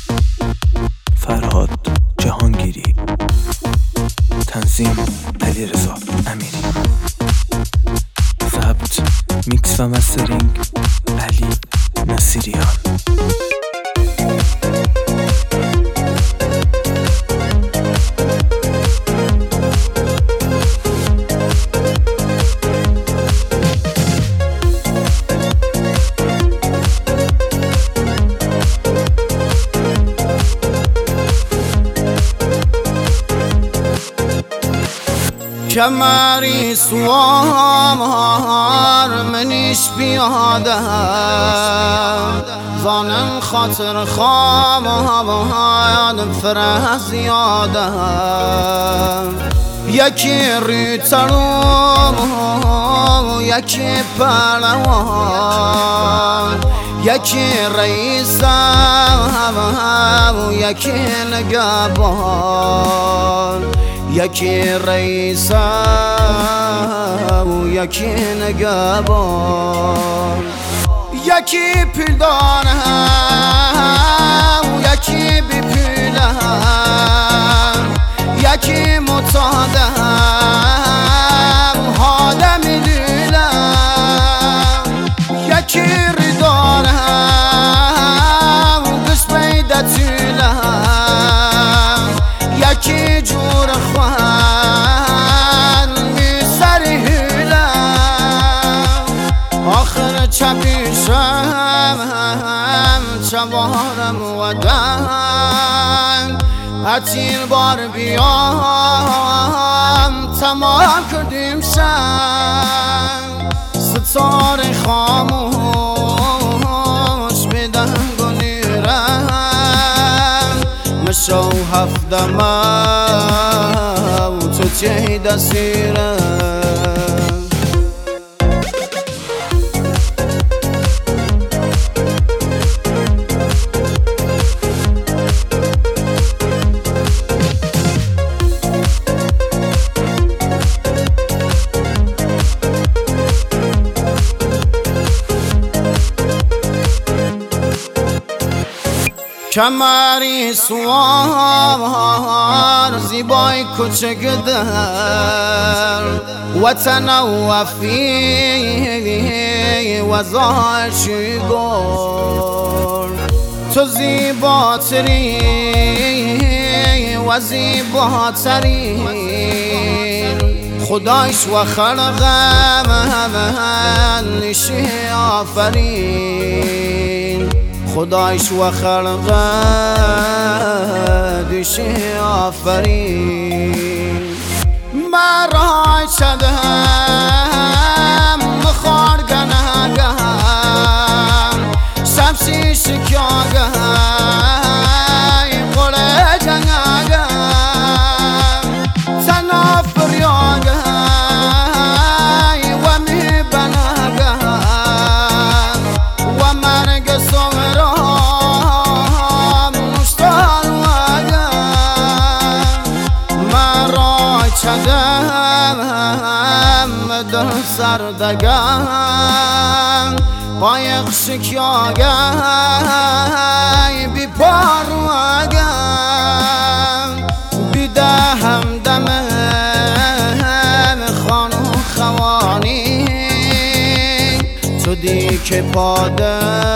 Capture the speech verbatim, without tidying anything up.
فرهاد جهانگیری، تنظیم علیرضا امیری، ضبط میکس و مسترینگ علی نصیریان. کمری سوار منیش بیاده زانم خاطر خواب فره زیاده یکی ریترو یکی پهلوان یکی رئیسم یکی نگهبان یکی رئیسم و یکی نگهبان یکی پیلدانم و یکی بی پیلم یکی متادم حالم دیلم یکی ریدارم و گش پیدا تیلم یکی جور خوان می سری هیلم آخر چپیشم چوارم ودن اتیل بار بیام تمام کردیم شم ستاره خاموش بدن گلیرم مشو هفدمم تو چه دستیرم کمری سوار زیبای کوچک در وطن وفی وزاشی گل تو زیباتری و زیباتری خدایش و خلقم نشی آفرین خدایش و خلقه آفرین مرای شدم مخار گناگم شمشی شکیاگم قره جنگم تنا فریاگم و می بناگم و مرگ سمرا چدم در سردگم قایق شکیاگم بی پارواگم بیده همدمم خانو خوانی تو دی که پاده